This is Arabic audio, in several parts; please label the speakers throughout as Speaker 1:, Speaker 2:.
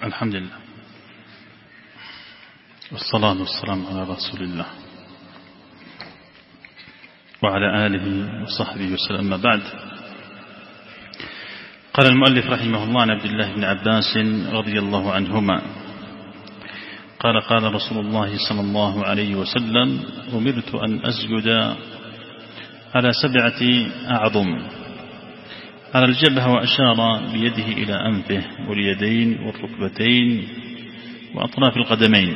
Speaker 1: الحمد لله والصلاة والسلام على رسول الله وعلى آله وصحبه وسلم. أما بعد، قال المؤلف رحمه الله عن عبد الله بن عباس رضي الله عنهما قال قال رسول الله صلى الله عليه وسلم: أمرت أن أسجد على 7 أعظم، على الجبهة، وأشار بيده إلى أنفه واليدين والركبتين وأطراف القدمين.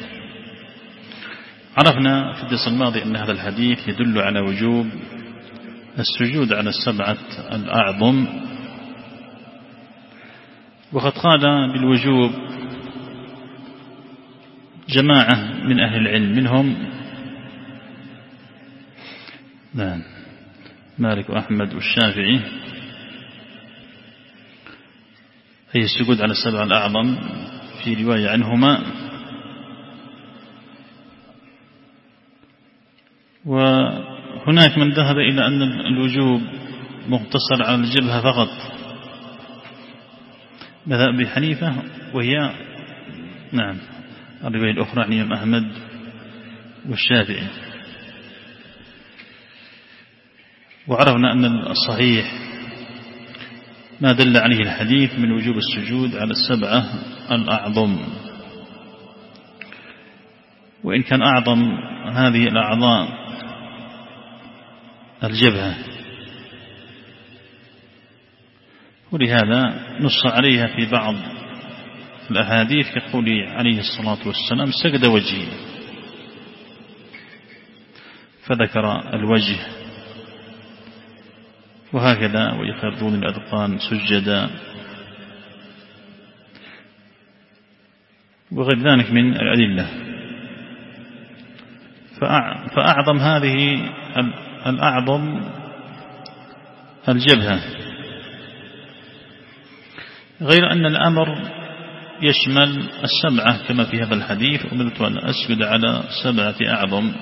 Speaker 1: عرفنا في الدرس الماضي أن هذا الحديث يدل على وجوب السجود على 7 الأعظم، وقد قال بالوجوب جماعة من أهل العلم، منهم مالك وأحمد والشافعي، أي السجود على 7 الأعظم في رواية عنهما. وهناك من ذهب إلى أن الوجوب مقتصر على الجبهة فقط، مذهب أبي حنيفة، وهي الرواية الأخرى عن الإمام أحمد والشافعي. وعرفنا أن الصحيح ما دل عليه الحديث من وجوب السجود على 7 الأعظم، وإن كان أعظم هذه الأعضاء الجبهة، ولهذا نص عليها في بعض الأحاديث كقول عليه الصلاة والسلام: سجد وجهي، فذكر الوجه، وهكذا ويخرون الأذقان سجدا، وغير ذلك من الأدلة. فأعظم هذه الأعظم الجبهة، غير أن الأمر يشمل 7 كما في هذا الحديث: أمرت أن أسجد على 7 أعظم.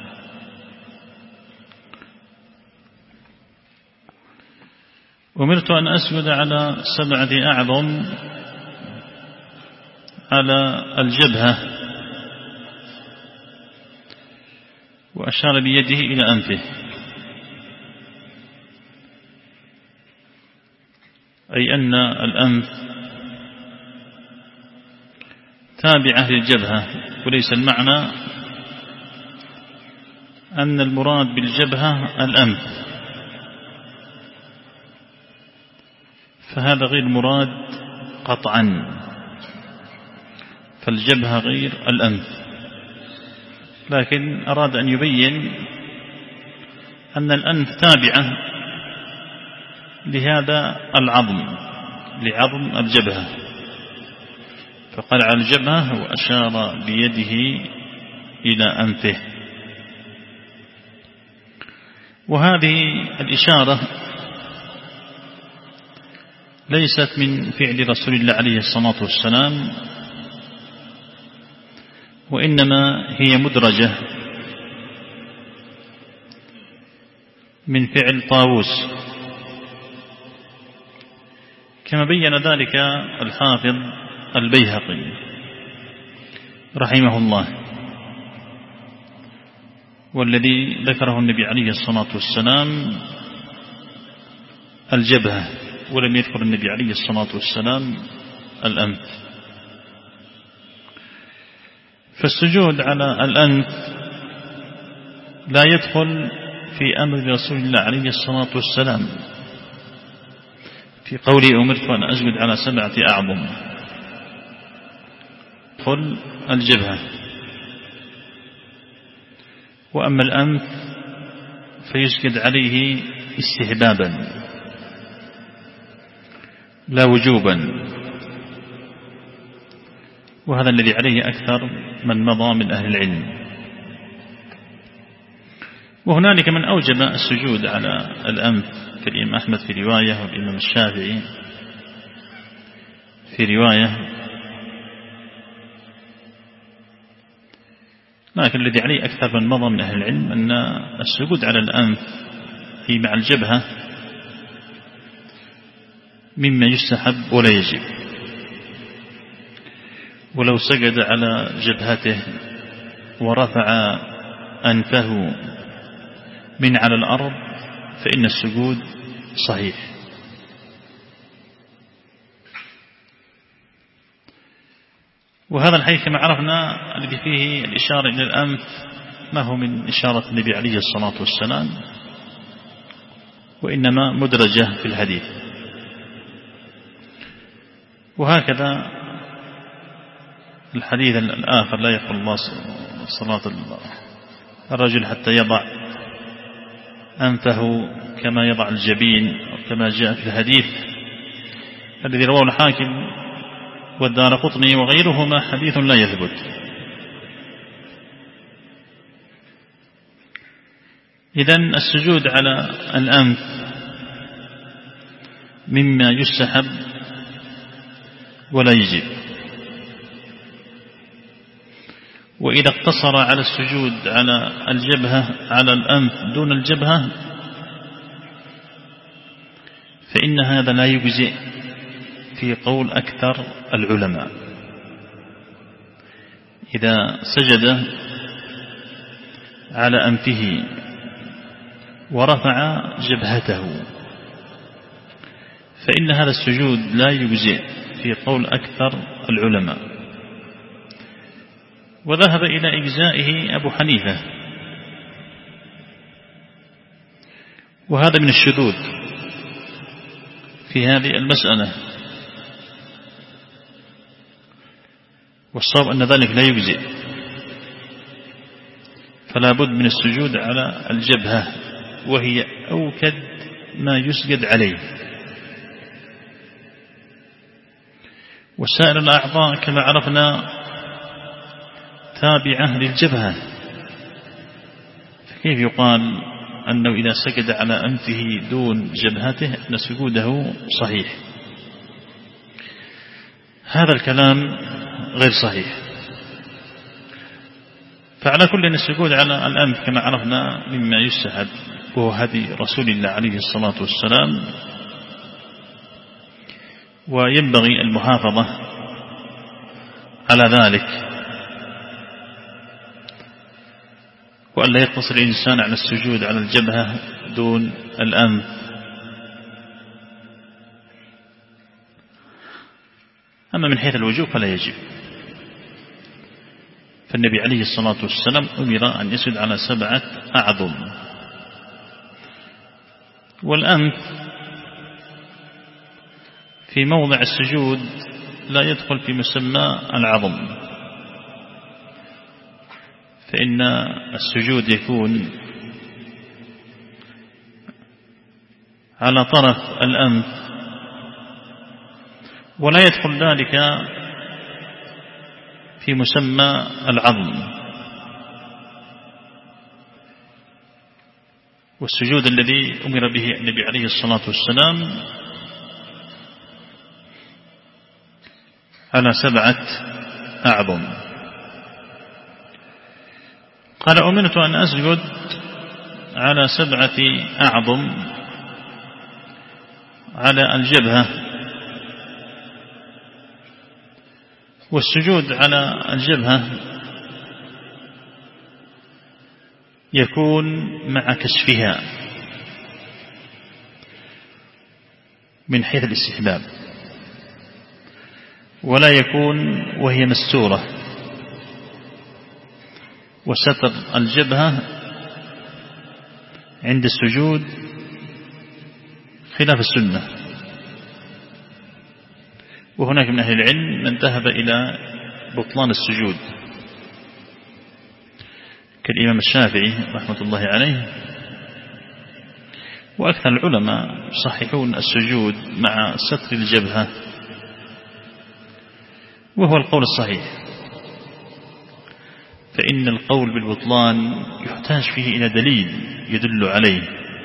Speaker 1: أمرت أن أسجد على 7 أعظم على الجبهة، وأشار بيده إلى أنفه، أي أن الأنف تابعة للجبهة، وليس المعنى أن المراد بالجبهة الأنف، فهذا غير مراد قطعا، فالجبهة غير الأنف، لكن أراد أن يبين أن الأنف تابعة لهذا العظم، لعظم الجبهة، فقال على الجبهة وأشار بيده إلى أنفه. وهذه الإشارة ليست من فعل رسول الله عليه الصلاة والسلام، وإنما هي مدرجة من فعل طاووس، كما بين ذلك الحافظ البيهقي رحمه الله، والذي ذكره النبي عليه الصلاة والسلام الجبهة، ولم يذكر النبي عليه الصلاة والسلام الأنف. فالسجود على الأنف لا يدخل في أمر رسول الله عليه الصلاة والسلام في قوله: أمرت أن أسجد على 7 أعظم، يدخل الجبهة. وأما الأنف فيسجد عليه استحبابا لا وجوبا، وهذا الذي عليه أكثر من مضى من أهل العلم. وهنالك من أوجب السجود على الأنف كالإمام أحمد في رواية، والإمام الشافعي في رواية، لكن الذي عليه أكثر من مضى من أهل العلم أن السجود على الأنف في مع الجبهة مما يستحب ولا يجب، ولو سجد على جبهته ورفع أنفه من على الأرض فإن السجود صحيح. وهذا الحديث كما عرفنا الذي فيه الإشارة إلى الأنف ما هو من إشارة النبي عليه الصلاة والسلام، وإنما مدرجة في الحديث. وهكذا الحديث الآخر لا يقبل الله صلاة الرجل حتى يضع أنفه كما يضع الجبين كما جاء في الحديث الذي رواه الحاكم والدارقطني وغيرهما، حديث لا يثبت. إذن السجود على الأنف مما يستحب ولا يجب. وإذا اقتصر على السجود على الجبهة على الأنف دون الجبهة فإن هذا لا يجزئ في قول أكثر العلماء. إذا سجد على أنفه ورفع جبهته فإن هذا السجود لا يجزئ في قول أكثر العلماء، وذهب إلى إجزائه أبو حنيفة، وهذا من الشذوذ في هذه المسألة، والصواب أن ذلك لا يجزئ، فلا بد من السجود على الجبهة وهي أوكد ما يسجد عليه. وسائر الأعضاء كما عرفنا تابعة للجبهة، فكيف يقال أنه إذا سجد على أنفه دون جبهته أن سجوده صحيح؟ هذا الكلام غير صحيح. فعلى كل السجود على الأنف كما عرفنا مما يستحب، وهو هدي رسول الله عليه الصلاة والسلام، وينبغي المحافظة على ذلك، وأن لا يقتصر الإنسان على السجود على الجبهة دون الأنف. أما من حيث الوجوب فلا يجب، فالنبي عليه الصلاة والسلام أمر أن يسجد على 7 أعظم، والأنف في موضع السجود لا يدخل في مسمى العظم، فإن السجود يكون على طرف الأنف، ولا يدخل ذلك في مسمى العظم. والسجود الذي أمر به النبي عليه الصلاة والسلام على 7 أعظم. قال أمرت أن أسجد على 7 أعظم على الجبهة. والسجود على الجبهة يكون مع كشفها من حيث الاستحباب، ولا يكون وهي مستورة. وستر الجبهة عند السجود خلاف السنة، وهناك من أهل العلم من ذهب إلى بطلان السجود كالإمام الشافعي رحمة الله عليه، وأكثر العلماء يصححون السجود مع ستر الجبهة، وهو القول الصحيح، فإن القول بالبطلان يحتاج فيه إلى دليل يدل عليه.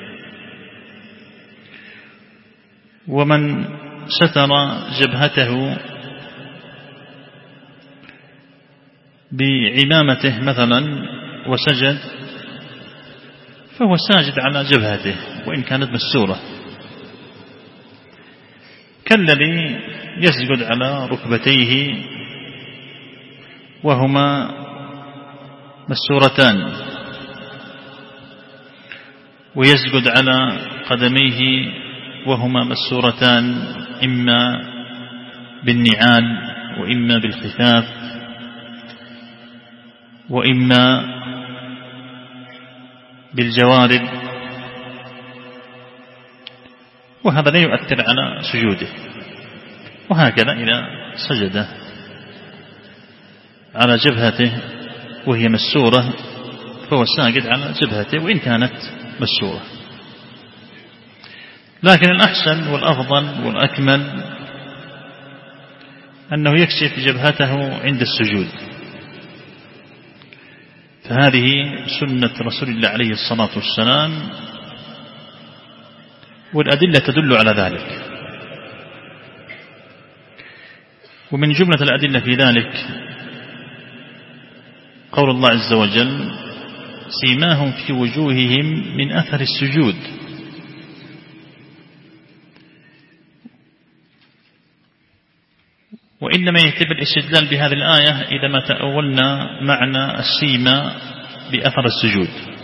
Speaker 1: ومن ستر جبهته بعمامته مثلا وسجد فهو ساجد على جبهته وإن كانت مستورة، كالذي يسجد على ركبتيه وهما مسورتان، ويسجد على قدميه وهما مسورتان إما بالنعال وإما بالخفاف وإما بالجوارب، وهذا لا يؤثر على سجوده. وهكذا إذا سجد على جبهته وهي مسورة فهو ساجد على جبهته وإن كانت مسورة. لكن الأحسن والأفضل والأكمل أنه يكشف جبهته عند السجود، فهذه سنة رسول الله عليه الصلاة والسلام، والأدلة تدل على ذلك. ومن جملة الأدلة في ذلك قول الله عز وجل: سيماهم في وجوههم من أثر السجود. وإنما يتم الاستدلال بهذه الآية إذا ما تأولنا معنى السيما بأثر السجود.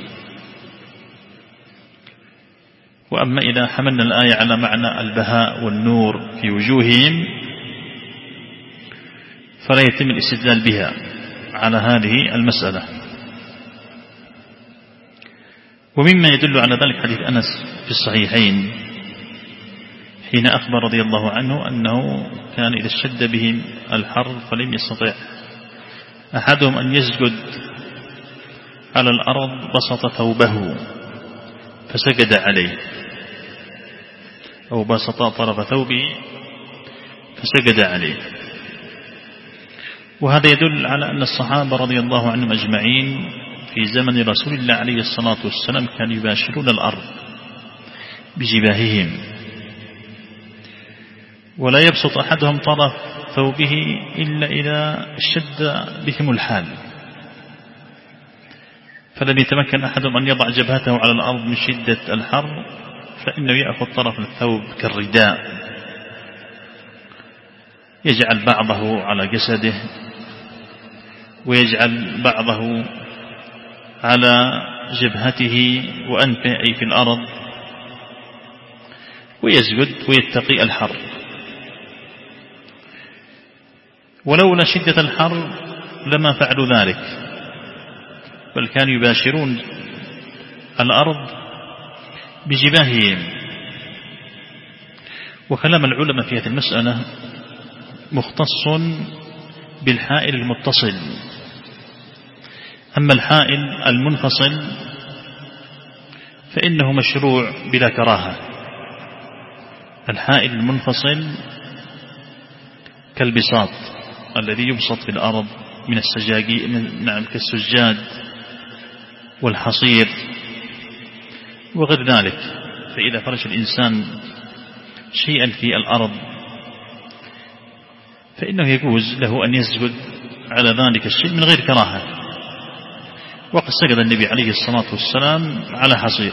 Speaker 1: وأما إذا حملنا الآية على معنى البهاء والنور في وجوههم فلا يتم الاستدلال بها على هذه المسألة. ومما يدل على ذلك حديث أنس في الصحيحين حين أخبر رضي الله عنه أنه كان إذا اشتد بهم الحر فلم يستطع أحدهم أن يسجد على الأرض بسط ثوبه فسجد عليه، أو بسط طرف ثوبه فسجد عليه. وهذا يدل على أن الصحابة رضي الله عنهم أجمعين في زمن رسول الله عليه الصلاة والسلام كانوا يباشرون الأرض بجباههم، ولا يبسط أحدهم طرف ثوبه إلا إذا اشتد بهم الحال، فلم يتمكن أحدهم أن يضع جبهته على الأرض من شدة الحر فإنه يأخذ طرف الثوب كالرداء يجعل بعضه على جسده ويجعل بعضه على جبهته وأنفه أي في الأرض، ويسجد ويتقي الحر. ولولا شدة الحر لما فعلوا ذلك، بل كانوا يباشرون الأرض بجباههم. وكلام العلماء في هذه المسألة مختص بالحائل المتصل. أما الحائل المنفصل فإنه مشروع بلا كراهة. الحائل المنفصل كالبساط الذي يبسط في الأرض من السجاجي، نعم، كالسجاد والحصير وغير ذلك. فإذا فرش الإنسان شيئا في الأرض فإنه يجوز له أن يسجد على ذلك الشيء من غير كراهة. وقد سجد النبي عليه الصلاة والسلام على حصير.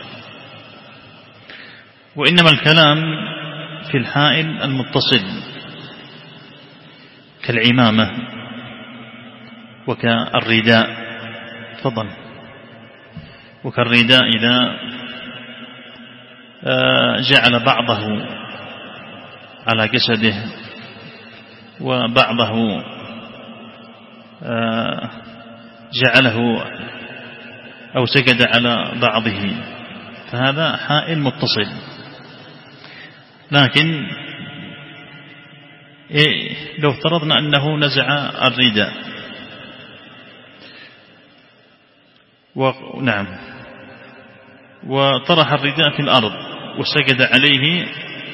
Speaker 1: وإنما الكلام في الحائل المتصل كالعمامة وكالرداء، تفضل، وكالرداء إذا جعل بعضه على جسده وبعضه جعله أو سجد على بعضه، فهذا حائل متصل. لكن لو افترضنا أنه نزع الرداء نعم وطرح الرداء في الأرض وسجد عليه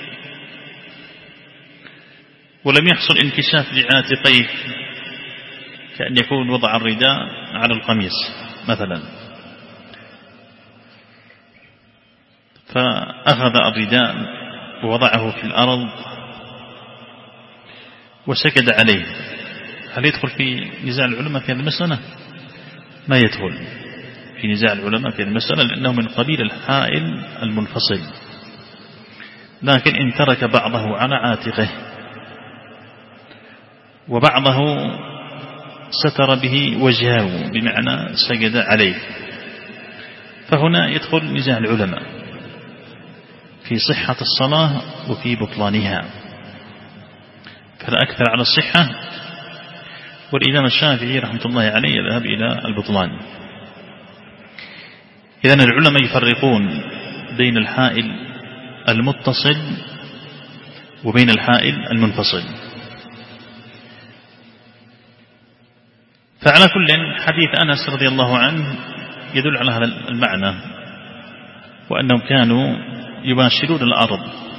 Speaker 1: ولم يحصل انكشاف لعاتقيه، كأن يكون وضع الرداء على القميص مثلا، فأخذ الرداء ووضعه في الأرض وسجد عليه، هل يدخل في نزاع العلماء في هذه المسألة؟ ما يدخل في نزاع العلماء في هذه المسألة، لأنه من قبيل الحائل المنفصل. لكن إن ترك بعضه على عاتقه وبعضه ستر به وجهه بمعنى سجد عليه. فهنا يدخل نزاع العلماء في صحة الصلاة وفي بطلانها، فالأكثر على الصحة، والإمام الشافعي رحمة الله عليه يذهب إلى البطلان. إذن العلماء يفرقون بين الحائل المتصل وبين الحائل المنفصل. فعلى كل حديث أنس رضي الله عنه يدل على هذا المعنى، وأنهم كانوا يباشرون الأرض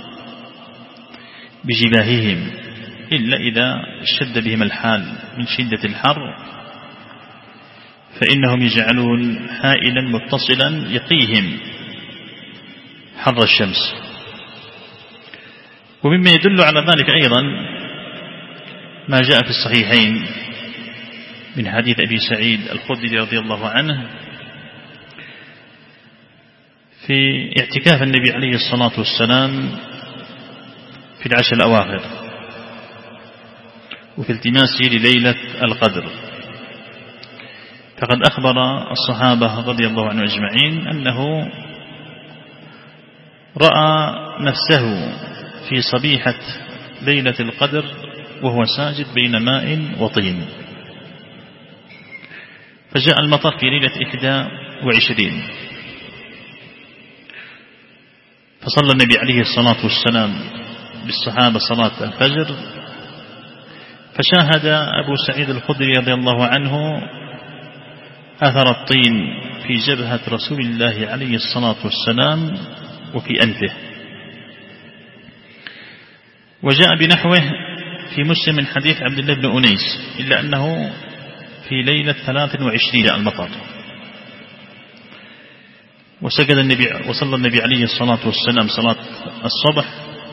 Speaker 1: بجباههم إلا إذا اشتد بهم الحال من شدة الحر، فإنهم يجعلون حائلا متصلا يقيهم حر الشمس. ومما يدل على ذلك أيضا ما جاء في الصحيحين من حديث أبي سعيد الخدري رضي الله عنه في اعتكاف النبي عليه الصلاة والسلام في العشر الأواخر وفي التماسه لليلة القدر. فقد أخبر الصحابة رضي الله عنهم أجمعين أنه رأى نفسه في صبيحة ليلة القدر وهو ساجد بين ماء وطين، فجاء المطر في ليلة 21، فصلى النبي عليه الصلاة والسلام بالصحابة صلاة الفجر، فشاهد أبو سعيد الخدري رضي الله عنه أثر الطين في جبهة رسول الله عليه الصلاة والسلام وفي أنفه. وجاء بنحوه في مسلم من حديث عبد الله بن أنيس، إلا أنه في ليلة 23 المطر. وصلى النبي عليه الصلاة والسلام صلاة الصبح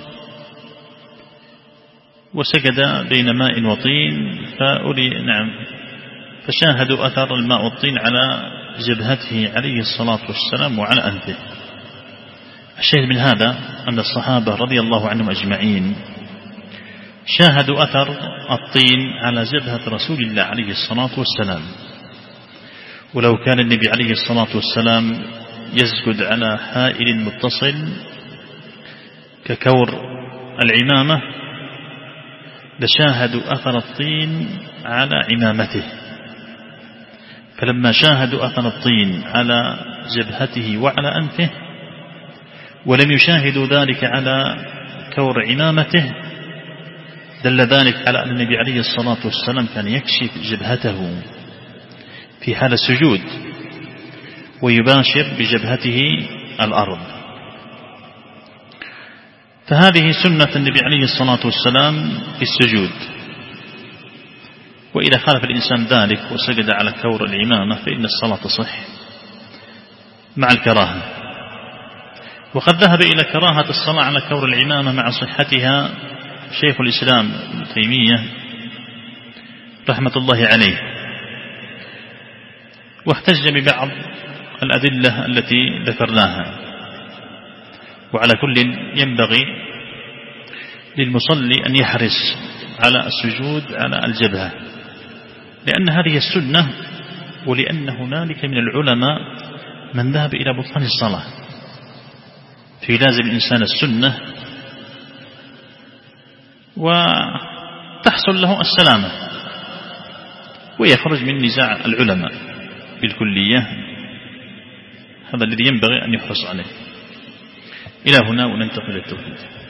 Speaker 1: وسجد بين ماء وطين، فشاهدوا أثر الماء والطين على جبهته عليه الصلاة والسلام وعلى أنفه. الشاهد من هذا أن الصحابة رضي الله عنهم أجمعين شاهدوا أثر الطين على جبهة رسول الله عليه الصلاة والسلام. ولو كان النبي عليه الصلاة والسلام يسجد على حائل متصل ككور العمامة لشاهدوا أثر الطين على عمامته، فلما شاهدوا أثر الطين على جبهته وعلى أنفه ولم يشاهدوا ذلك على كور عمامته دل ذلك على أن النبي عليه الصلاة والسلام كان يكشف جبهته في حال السجود ويباشر بجبهته الأرض. فهذه سنة النبي عليه الصلاة والسلام في السجود. وإذا خالف الإنسان ذلك وسجد على كور العمامة فإن الصلاة تصح مع الكراهة. وقد ذهب إلى كراهة الصلاة على كور العمامة مع صحتها شيخ الإسلام ابن تيمية رحمة الله عليه، واحتج ببعض الأدلة التي ذكرناها. وعلى كل ينبغي للمصلي أن يحرص على السجود على الجبهة، لأن هذه السنة، ولأن هنالك من العلماء من ذهب إلى بطلان الصلاة، في لازم الإنسان السنة وتحصل له السلامة ويخرج من نزاع العلماء بالكلية. هذا الذي ينبغي أن يحرص عليه. إلى هنا وننتقل للتوحيد.